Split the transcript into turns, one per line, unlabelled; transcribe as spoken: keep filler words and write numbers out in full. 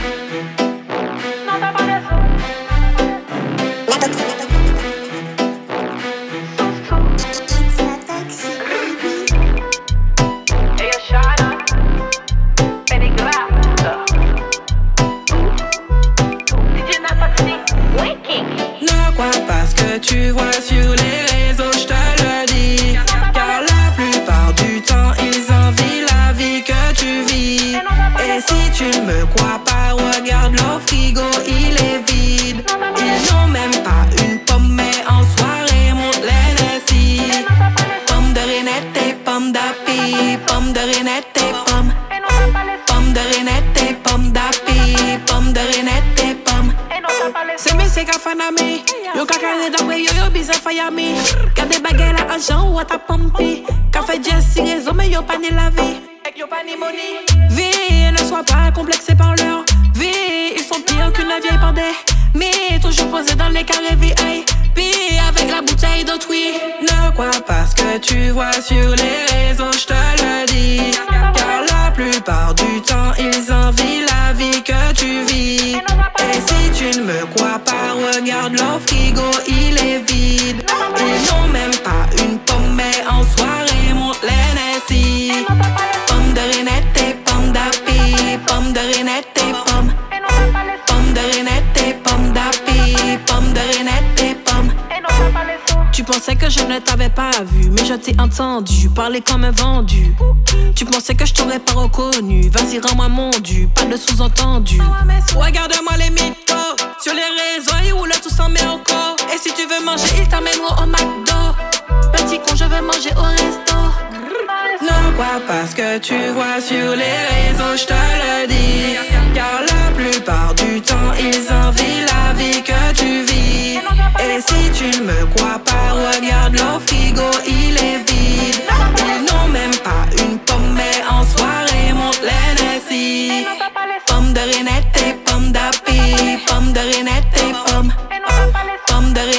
Non, t'as pas raison.
Ne crois pas ce que tu vois sur les réseaux, je te le dis. Car la plupart du temps, ils envient la vie que tu vis. Et si tu ne me crois pas, regarde le frigo, il est vide. Ils n'ont même pas une pomme, mais en soirée, monte les Nessie. Pomme de Renette et pomme d'api, pomme de Renette et pomme. Pomme de Renette et pomme d'api, pomme de Renette et pomme. Se me se ka fanami, yo ka kane d'après yo yo bisa fayami. Gade bagay la anjan ou ta pompi. Café Jesse raison mais yo pas ni la vie. Yo pas ni money. Vie, ne sois pas complexé par leur vie. Ils sont pires qu'une vieille pandée. Mais toujours posé dans les carrés V I P avec la bouteille d'autrui. Ne crois pas ce que tu vois sur les réseaux, je te le dis. Car la plupart du temps, ils envient la vie que tu vis. Et si tu ne me crois pas, regarde le frigo, il est vide. Ils n'ont même pas une pomme, mais en soirée, monte les Nessie. Pomme de Renette et pomme d'api, pomme de Renette et pomme. Pomme de Renette et pomme d'api, pomme de Renette et pomme. Tu pensais que je ne t'avais pas vu, mais je t'ai entendu parler comme un vendu. Tu pensais que je t'aurais pas reconnu, vas-y rends-moi mon dû, pas de sous-entendu. Regarde-moi les mythos, sur les réseaux ils roulent tous en merco. Et si tu veux manger, ils t'amèneront au McDo. Petit con, je veux manger au resto. Ne crois pas ce que tu vois sur les réseaux, je te le dis. Car la plupart du temps, ils envient la vie que tu vis. Et si tu ne me crois pas, regarde le frigo, il est vide. Ils n'ont même pas une pomme, mais en soirée, monte les Nessie. Pomme de Renette et pomme d'api, pomme de Renette et pomme. Pomme de